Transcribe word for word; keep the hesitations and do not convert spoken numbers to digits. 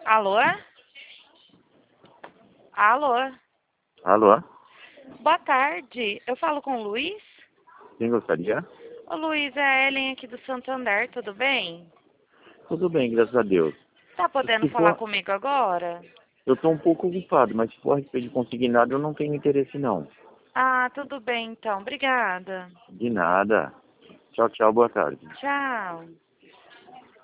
Alô? Alô? Alô? Boa tarde. Eu falo com o Luiz? Quem gostaria? Ô Luiz, é a Ellen aqui do Santander, tudo bem? Tudo bem, graças a Deus. Tá podendo Se falar for, comigo agora? eu estou um pouco ocupado, mas se for a respeito de consignado, eu não tenho interesse não. Ah, tudo bem então. Obrigada. De nada. Tchau, tchau, boa tarde. Tchau.